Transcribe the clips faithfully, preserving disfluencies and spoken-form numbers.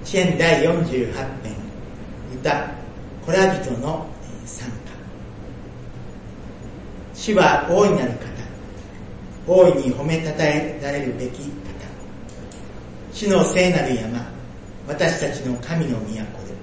詩編だいよんじゅうはち編、歌コラ人の賛歌。主は大いなる方、大いに褒めたたえられるべき方。主の聖なる山、私たちの神の都で。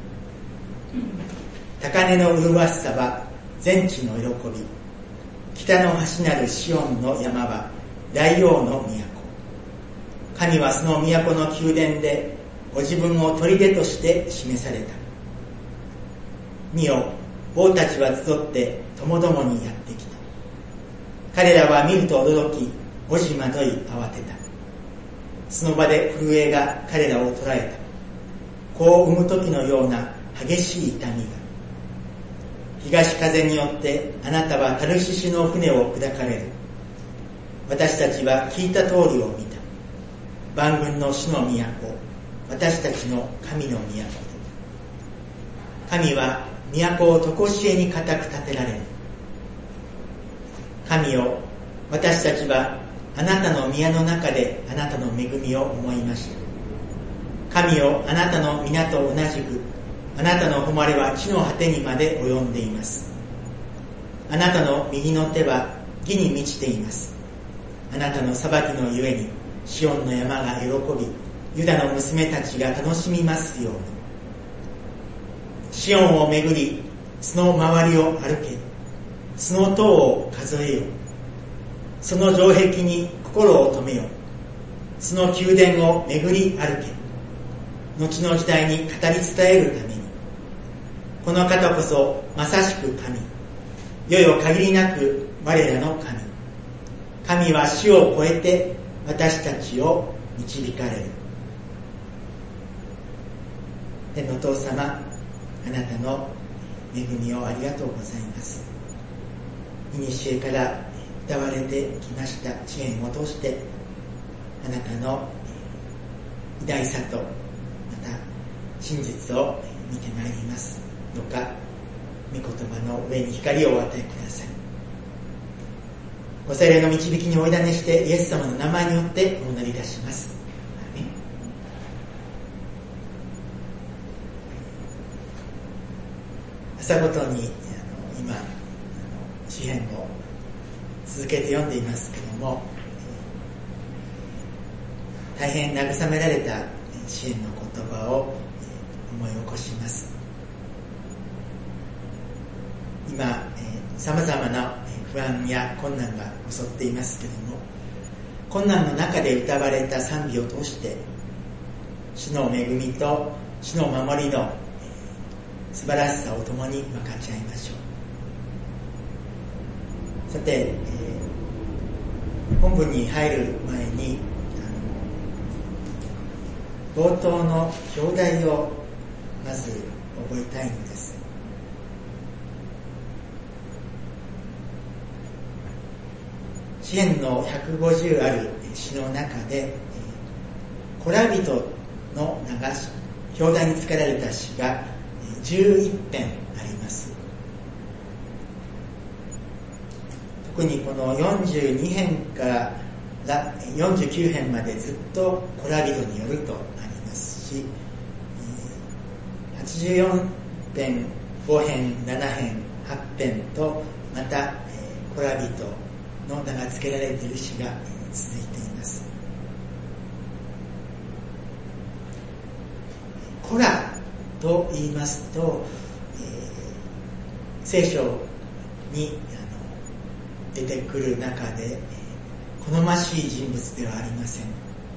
高嶺の麗しさは全地の喜び。北の端なるシオンの山は大王の都。神はその都の宮殿でご自分を砦として示された。見よ、王たちは集ってともどもにやってきた。彼らは見ると驚き、おじまどい慌てた。その場で震えが彼らを捉えた。子を産む時のような激しい痛みが。東風によってあなたはタルシシの船を砕かれる。私たちは聞いた通りを見た。万軍の主の都、私たちの神の都で。神は都を常しえに固く建てられる。神よ、私たちはあなたの宮の中であなたの恵みを思いました。神よ、あなたの皆と同じく、あなたの誉れは地の果てにまで及んでいます。あなたの右の手は義に満ちています。あなたの裁きのゆえに、シオンの山が喜び、ユダの娘たちが楽しみますように。シオンを巡り、その周りを歩け。その塔を数えよ。その城壁に心を留めよ。その宮殿を巡り歩け。後の時代に語り伝えるために。この方こそまさしく神。世よ限りなく我らの神。神は死を超えて私たちを導かれる。天のお父様、あなたの恵みをありがとうございます。古から歌われてきました詩篇を通して、あなたの偉大さとまた真実を見てまいります。どうか御言葉の上に光をお与えください。ご聖霊の導きにお委ねしてイエス様の名前によってお祈りいたします。朝ごとにあの今詩篇を続けて読んでいますけれども、大変慰められた詩篇の言葉を思い起こします。今さまざまな不安や困難が襲っていますけれども、困難の中で歌われた賛美を通して主の恵みと主の守りの素晴らしさを共に分かち合いましょう。さて、えー、本文に入る前にあの冒頭の表題をまず覚えたいのです。詩篇のひゃくごじゅうある詩の中で、コラ人の名が表題に付けられた詩がじゅういっ編あります。特にこのよんじゅうに編からよんじゅうきゅう編までずっとコラ人によるとありますし、はちじゅうよん編、ご編、なな編、はち編とまたコラ人の名が付けられている詩が続いています。コラと言いますと、えー、聖書にあの出てくる中で、えー、好ましい人物ではありません。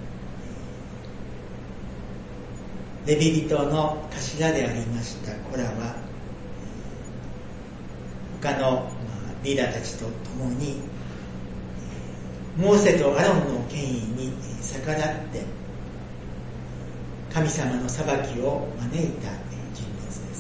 レビ人の頭でありましたコラは、他の、まあ、リーダーたちと共にモーセとアロンの権威に逆らって神様の裁きを招いた人物です。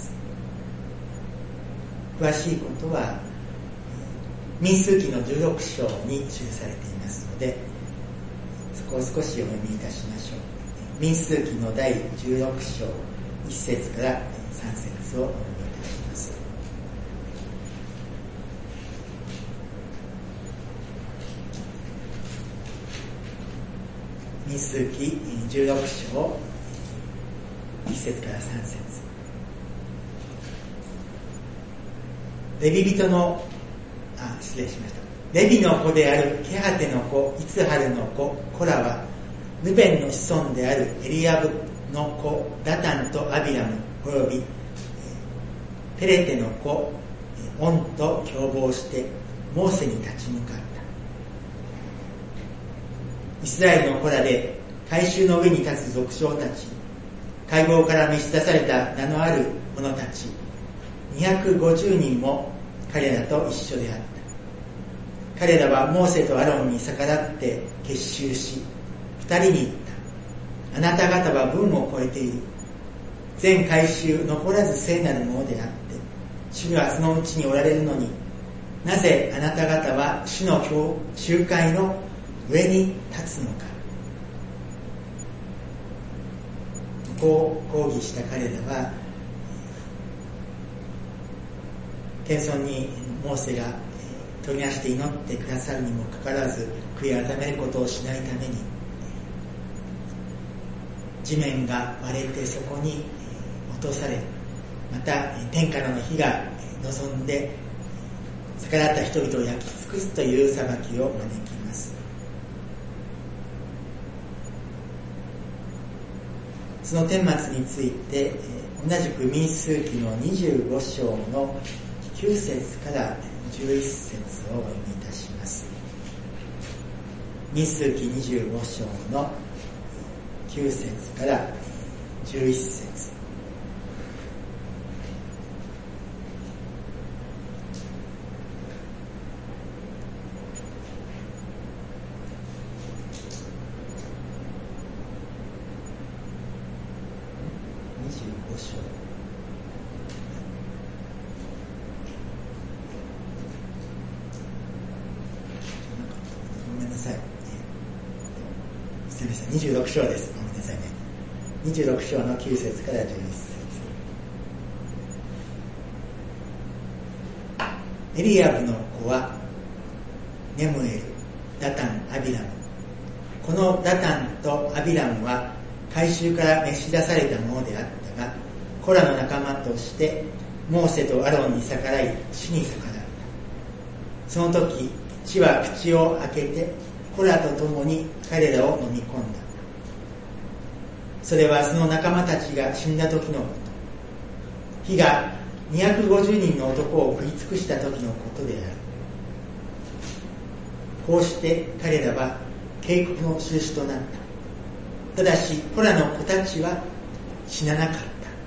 詳しいことは民数記のじゅうろく章に記されていますので、そこを少しお読みいたしましょう。民数記のだいじゅうろく章いち節からさん節をお読みいたします。民数記じゅうろく章いち節からさん節。レビ人のあ失礼しましたレビの子であるケハテの子イツハルの子コラはルベンの子孫であるエリアブの子ダタンとアビラムおよびペレテの子オンと共謀してモーセに立ち向かった。イスラエルの子らで改宗の上に立つ族長たち、会合から召し出された名のある者たちにひゃくごじゅうにんも彼らと一緒であった。彼らはモーセとアロンに逆らって結集し、二人に言った。あなた方は分を超えている。全改宗残らず聖なるものであって、主がそのうちにおられるのに、なぜあなた方は主の集会の上に立つのか。こう抗議した彼らは、謙遜にモーセが取りなして祈ってくださるにもかかわらず、悔い改めることをしないために、地面が割れてそこに落とされ、また天からの火が望んで逆らった人々を焼き尽くすという裁きを招きます。その顛末について同じく民数記のにじゅうご章のきゅう節からじゅういち節をお読みいたします。民数記にじゅうご章のきゅう節からじゅういち節。にじゅうご章ごめんなさい、すみません、にじゅうろく章です。ごめんなさいね。にじゅうろく章のきゅう節からじゅういち節。エリアブの子はネムエル、ダタン、アビラム。このダタンとアビラムは改宗から召し出されたものであったが、コラの仲間としてモーセとアロンに逆らい死に逆らった。その時地は口を開けてコラと共に彼らを飲み込んだ。それはその仲間たちが死んだ時のこと。火がにひゃくごじゅうにんの男を食い尽くした時のことである。こうして彼らは警告の印となった。ただしコラの子たちは死ななかった。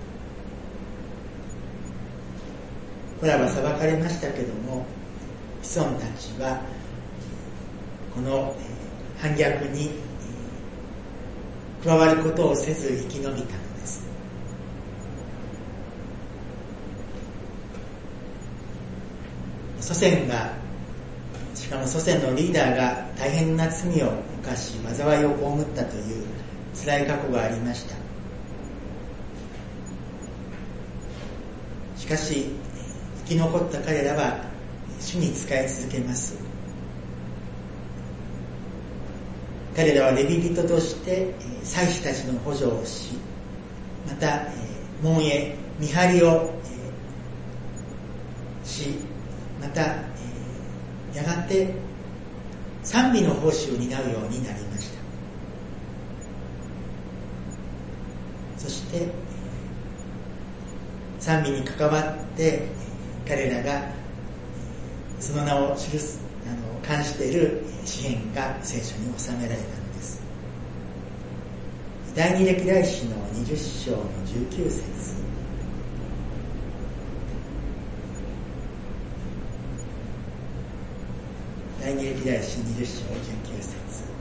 コラは裁かれましたけども、子孫たちはこの反逆に加わることをせず生き延びたのです。祖先が、しかも祖先のリーダーが大変な罪を犯し災いを被ったという辛い過去がありました。しかし生き残った彼らは主に仕え続けます。彼らはレビ人として祭司たちの補助をし、また門へ見張りをし、またやがて賛美の奉仕を担うようになりました。そして賛美に関わって彼らがその名を記すあの冠している詩篇が聖書に収められたのです。第二歴代史のにじゅう章のじゅうきゅう節。第二歴代史にじゅう章じゅうきゅう節。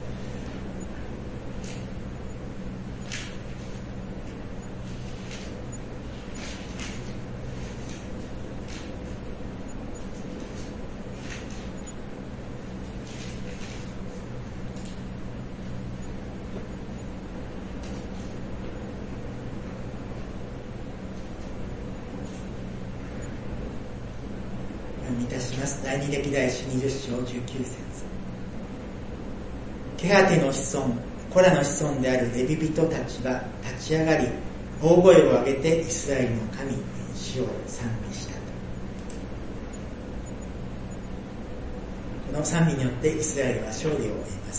いたします。第二歴代史にじゅう章じゅうきゅう節。ケハテの子孫、コラの子孫であるレビ人たちが立ち上がり、 大声を上げてイスラエルの神主を賛美した。この賛美によってイスラエルは勝利を得ます。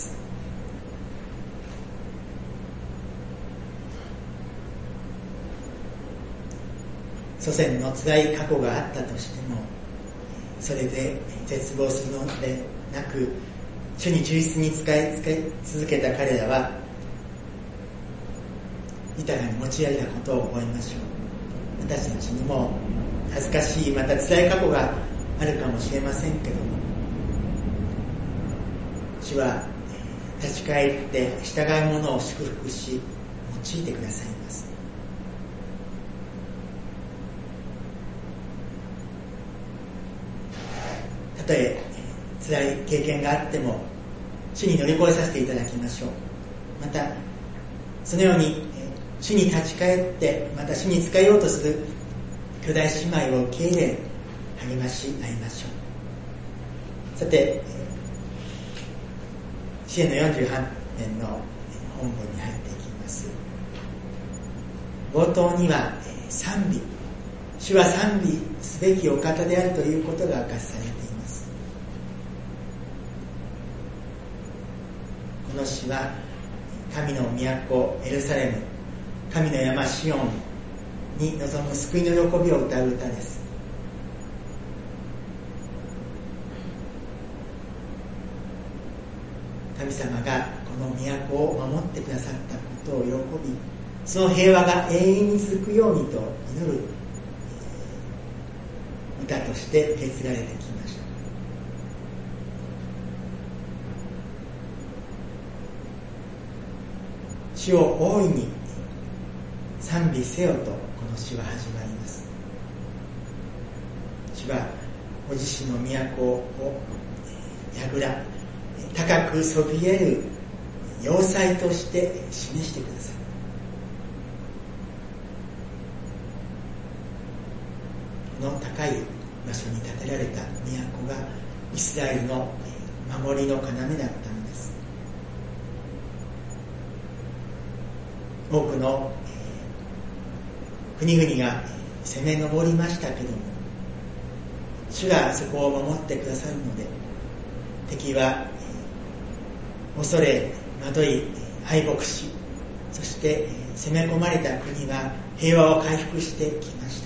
祖先の辛い過去があったとしても、それで絶望するのでなく、主に忠実に使い続けた彼らは豊かに用いられたことを覚えましょう。私たちにも恥ずかしい、また辛い過去があるかもしれませんけども、主は立ち返って従う者を祝福し用いてくださいます。たとえ辛い経験があっても主に乗り越えさせていただきましょう。またそのように主に立ち返ってまた主に仕えようとする兄弟姉妹を受け入れ励まし合いましょう。さて、詩編のよんじゅうはちねんの本文に入っていきます。冒頭には賛美、主は賛美すべきお方であるということが明かされています。この詩は神の都エルサレム、神の山シオンに臨む救いの喜びを歌う歌です。神様がこの都を守ってくださったことを喜び、その平和が永遠に続くようにと祈る歌として受け継がれてきました。主を大いに賛美せよとこの詩は始まります。主はご自身の都を櫓、高くそびえる要塞として示してください。この高い場所に建てられた都がイスラエルの守りの要だったのです。多くの国々が攻め上りましたけども、主がそこを守ってくださるので、敵は恐れ惑い敗北し、そして攻め込まれた国は平和を回復してきました。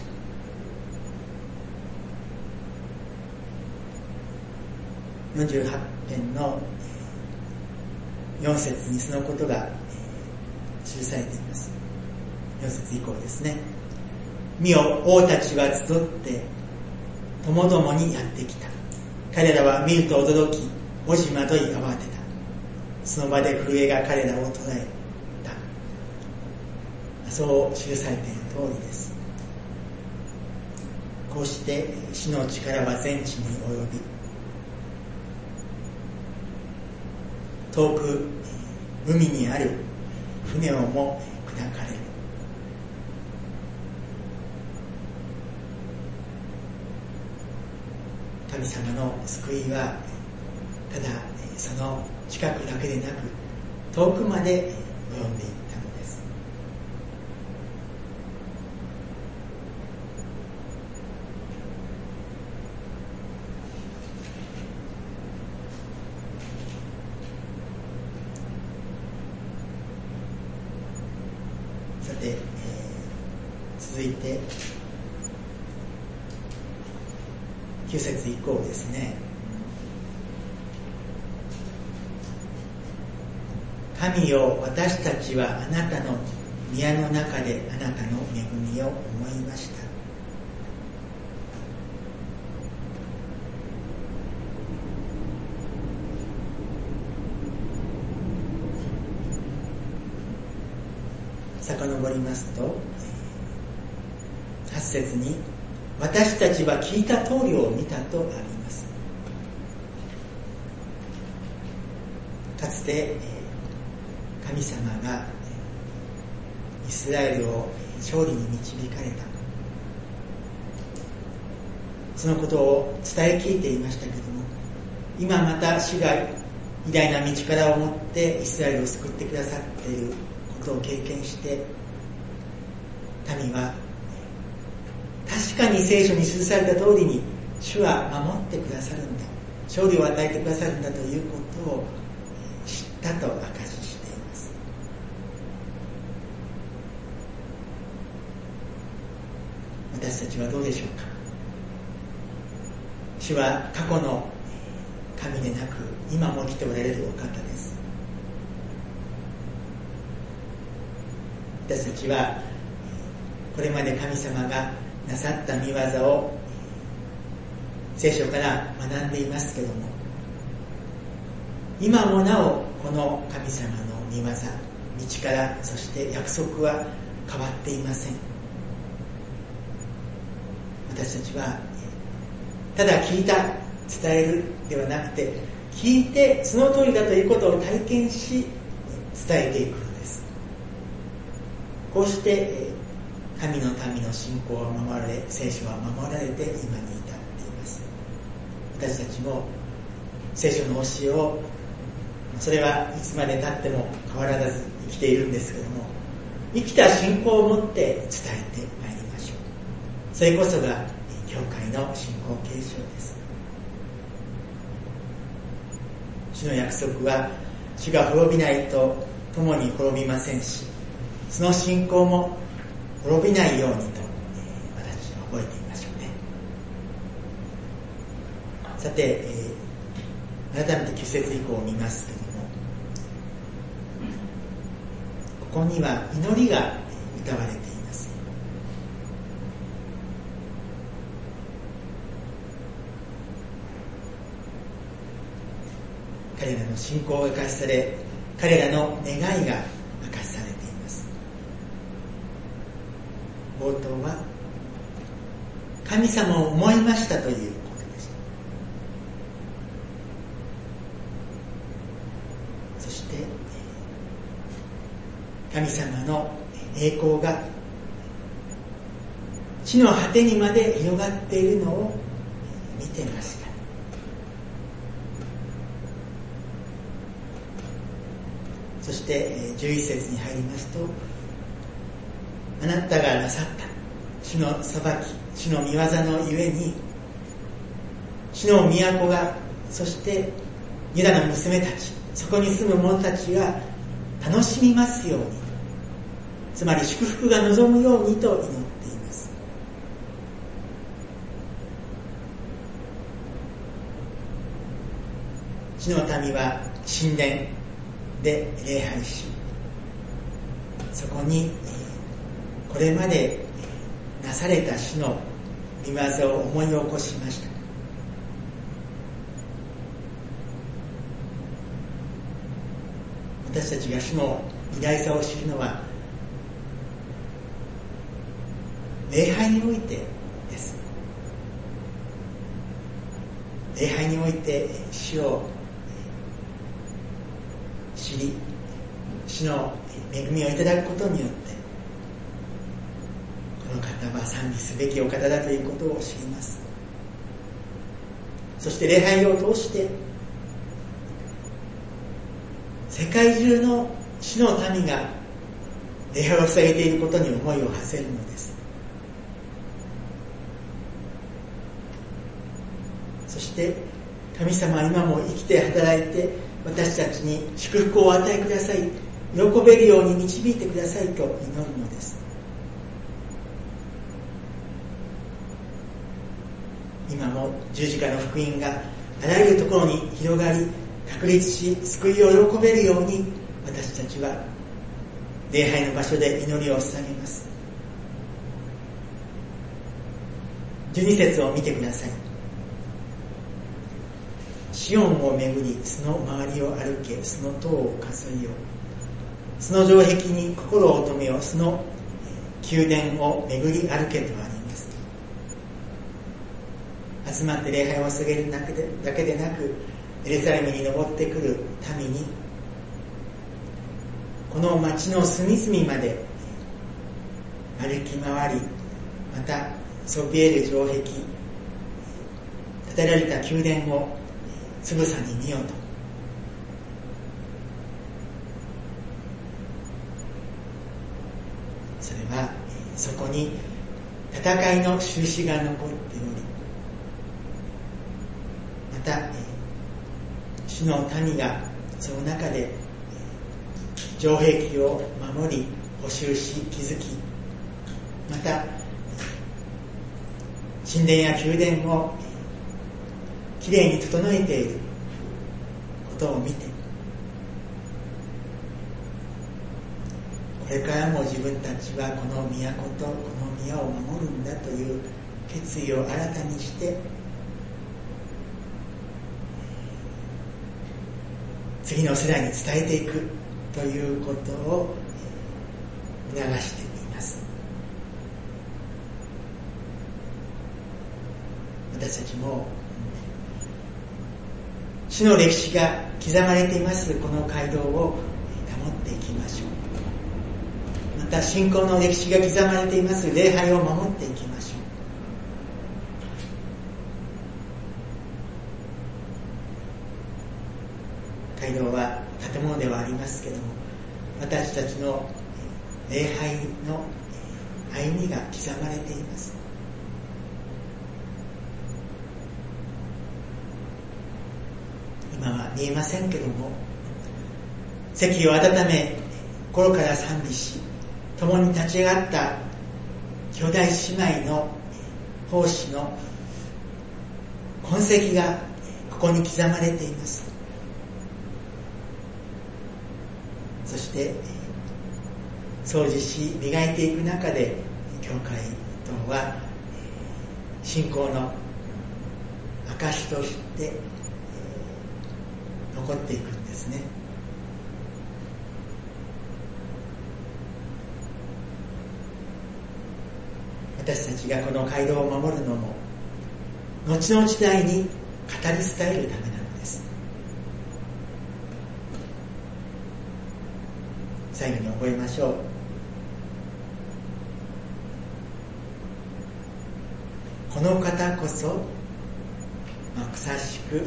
よんじゅうはち編のよん節にそのことが記されています。よん節以降ですね。見よ、王たちは集ってともどもにやってきた。彼らは見ると驚き、おじまどい慌てた。その場で震えが彼らを捉えた。そう記されている通りです。こうして死の力は全地に及び、遠く海にある船をも砕かれる。神様の救いはただその近くだけでなく遠くまで及んでいったのです。さて、えー、続いてきゅう節以降ですね。神よ、私たちはあなたの宮の中であなたの恵みを思いました。遡りますと、はち節に私たちは聞いた通りを見たとあります。かつて神様がイスラエルを勝利に導かれた、そのことを伝え聞いていましたけれども、今また主が偉大な道からを持ってイスラエルを救ってくださっていることを経験して、 民は確かに聖書に記された通りに主は守ってくださるんだ、勝利を与えてくださるんだということを知ったと証ししています。私たちはどうでしょうか。主は過去の神でなく今も生きておられるお方です。私たちはこれまで神様がなさった御業を聖書から学んでいますけども、今もなおこの神様の御業、道から、そして約束は変わっていません。私たちはただ聞いた、伝えるではなくて、聞いてその通りだということを体験し伝えていくのです。こうして神の民の信仰は守られ、聖書は守られて今に至っています。私たちも聖書の教えを、それはいつまで経っても変わらず生きているんですけども、生きた信仰を持って伝えてまいりましょう。それこそが教会の信仰継承です。主の約束は、主が滅びないと共に滅びませんし、その信仰も滅びないようにと、えー、私は覚えていましょうね。さて、えー、改めてきゅう節以降を見ますけども、ここには祈りが歌われています。彼らの信仰が明かしされ、彼らの願いが明かしされています。冒頭は神様を思いましたということでした。そして神様の栄光が地の果てにまで広がっているのを見てました。そしてじゅういち節に入りますと、あなたがなさった主の裁き、主の御業のゆえに、主の都が、そしてユダの娘たち、そこに住む者たちが楽しみますように、つまり祝福が望むようにと祈っています。主の民は神殿で礼拝し、そこにこれまでなされた主の御業を思い起こしました。私たちが主の偉大さを知るのは礼拝においてです。礼拝において主を知り、主の恵みをいただくことによって、この方は賛美すべきお方だということを知ります。そして礼拝を通して世界中の主の民が礼拝を捧げていることに思いを馳せるのです。そして神様は今も生きて働いて私たちに祝福をお与えください、喜べるように導いてくださいと祈るのです。今も十字架の福音があらゆるところに広がり確立し、救いを喜べるように私たちは礼拝の場所で祈りを捧げます。じゅうに節を見てください。シオンを巡り、その周りを歩け、その塔を数えよう。その城壁に心を留めよう。その宮殿を巡り歩けとあります。集まって礼拝を捧げるだけで、だけでなく、エルサレムに登ってくる民に、この町の隅々まで歩き回り、またそびえる城壁、建てられた宮殿をつぶさに見ようと。それはそこに戦いの印が残っており、また主の民がその中で城壁を守り補修し築き、また神殿や宮殿をきれいに整えていることを見て、これからも自分たちはこの都とこの宮を守るんだという決意を新たにして次の世代に伝えていくということを促しています。私たちも主の歴史が刻まれていますこの街道を保っていきましょう。また信仰の歴史が刻まれています礼拝を守っていきましょう。街道は建物ではありますけども、私たちの礼拝の歩みが刻まれています。今は見えませんけども、席を温め心から賛美し共に立ち上がった兄弟姉妹の奉仕の痕跡がここに刻まれています。そして掃除し磨いていく中で教会等は信仰の証として残っていくんですね。私たちがこの街道を守るのも後の時代に語り伝えるためなのです。最後に覚えましょう。この方こそまさしく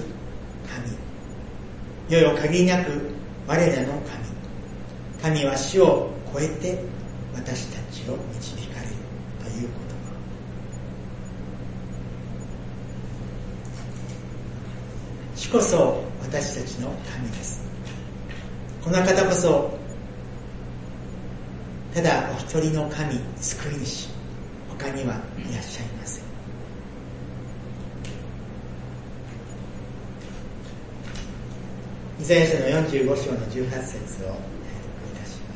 神、世よ限りなく我らの神。神は死を超えて私たちを導かれるということ。主こそ私たちの神です。この方こそただお一人の神、救い主、他にはいらっしゃいません。イザヤ書のよんじゅうご章のじゅうはち節をお読みいたします。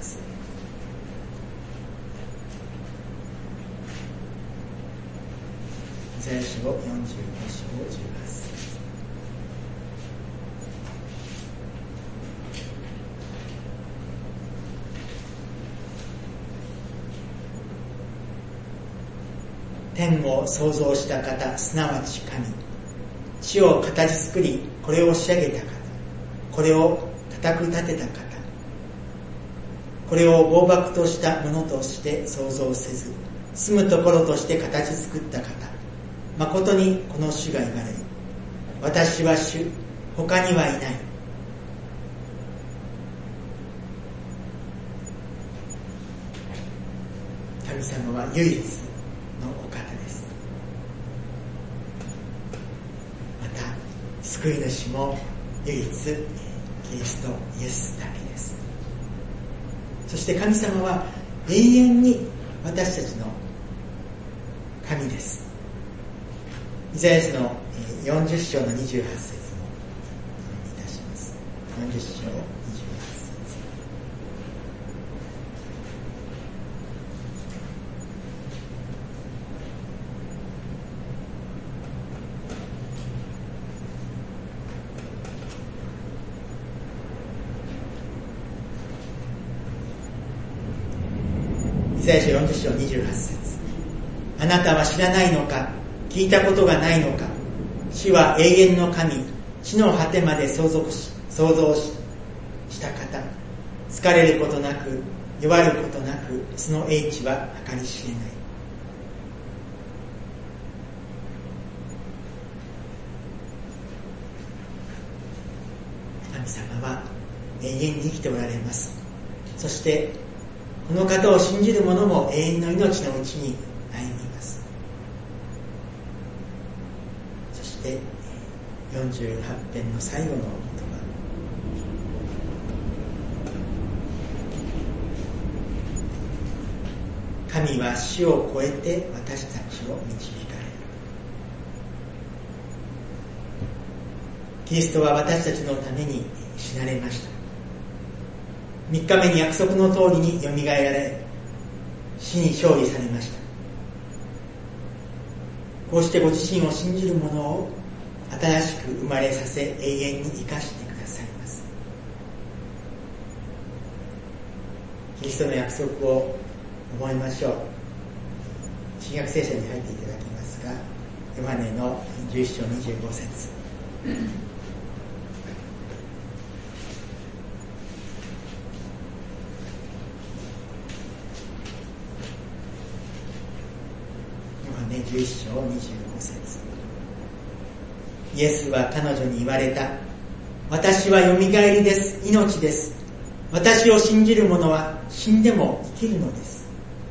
イザヤ書よんじゅうご章じゅうはち節。天を創造した方、すなわち神、地を形作りこれを仕上げた方、これを固く立てた方、これを暴漠としたものとして創造せず住むところとして形作った方、誠にこの主が言われる。私は主、他にはいない。神様は唯一のお方です。また救い主も唯一キリストイエスだけです。そして神様は永遠に私たちの神です。イザヤ書のよんじゅう章のにじゅうはち節もお読みいたします。よんじゅう章にじゅうはち節。イザヤ書よんじゅう章にじゅうはち節。あなたは知らないのか、聞いたことがないのか。主は永遠の神、地の果てまで創造し、創造し、した方。疲れることなく、弱ることなく、その英知は計り知れない。神様は永遠に生きておられます。そしてこの方を信じる者も永遠の命のうちに歩みます。そしてよんじゅうはち編の最後の言葉、神は死を超えて私たちを導かれる。キリストは私たちのために死なれました。みっかめに約束の通りによみがえられ、死に勝利されました。こうしてご自身を信じる者を新しく生まれさせ、永遠に生かしてくださいます。キリストの約束を思いましょう。新約聖書に入っていただきますが、ヨハネのじゅういっ章にじゅうご節。じゅういっ章にじゅうご節。イエスは彼女に言われた。私はよみがえりです。命です。私を信じる者は死んでも生きるのです。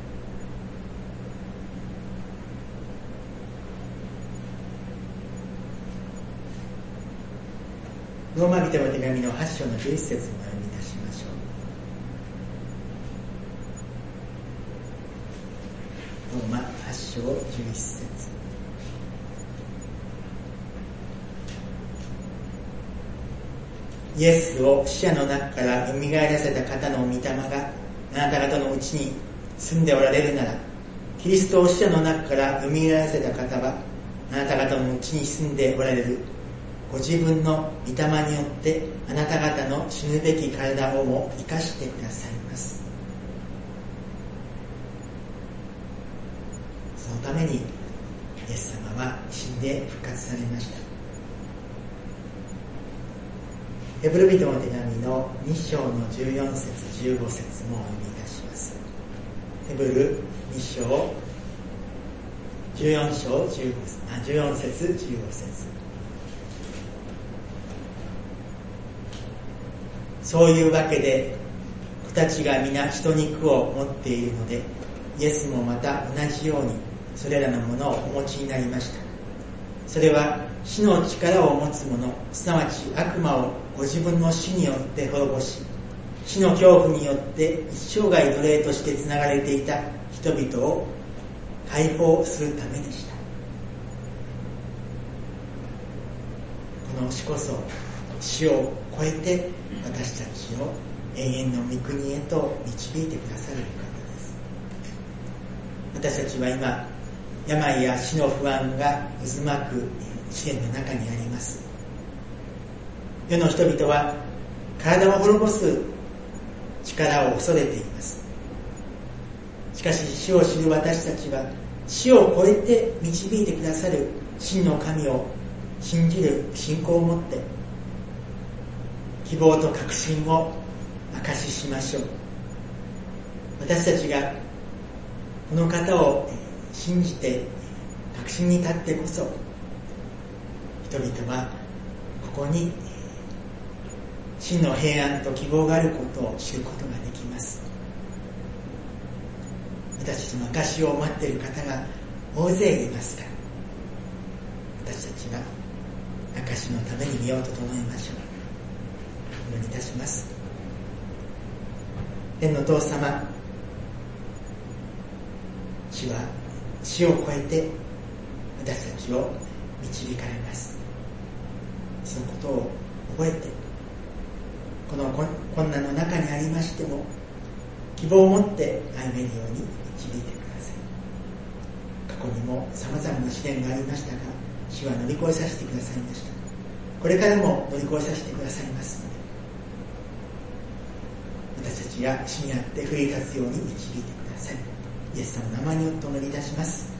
ローマ人の手紙のはち章のじゅういち節を読み出しましょう。ローマはち章じゅういち節。イエスを死者の中から蘇らせた方の御霊があなた方のうちに住んでおられるなら、キリストを死者の中から蘇らせた方はあなた方のうちに住んでおられるご自分の御霊によってあなた方の死ぬべき体をも生かしてくださいます。そのためにイエス様は死んで復活されました。ヘブル人の手紙のに章のじゅうよん節じゅうご節もお読みいたします。ヘブルに章じゅうよん章じゅうご節、あ、じゅうよん節じゅうご節。そういうわけで子たちが皆血と肉を持っているので、イエスもまた同じようにそれらのものをお持ちになりました。それは死の力を持つ者、すなわち悪魔をご自分の死によって滅ぼし、死の恐怖によって一生涯奴隷としてつながれていた人々を解放するためでした。この死こそ死を超えて私たちを永遠の御国へと導いてくださる方です。私たちは今、病や死の不安が渦巻く試練の中にあります。世の人々は体を滅ぼす力を恐れています。しかし死を知る私たちは死を超えて導いてくださる真の神を信じる信仰を持って希望と確信を証ししましょう。私たちがこの方を信じて確信に立ってこそ、人々はここに真の平安と希望があることを知ることができます。私たちの証を待っている方が大勢いますから、私たちは証のために身を整えましょう。お祈りいたします。天の父様、主は死を超えて私たちを導かれます。そのことを覚えて、この困難の中にありましても希望を持って歩めるように導いてください。過去にも様々な試練がありましたが、主は乗り越えさせてくださいました。これからも乗り越えさせてくださいますので、私たちが死にあって振り立つように導いてください。イエス様の名前によってお祈りいたします。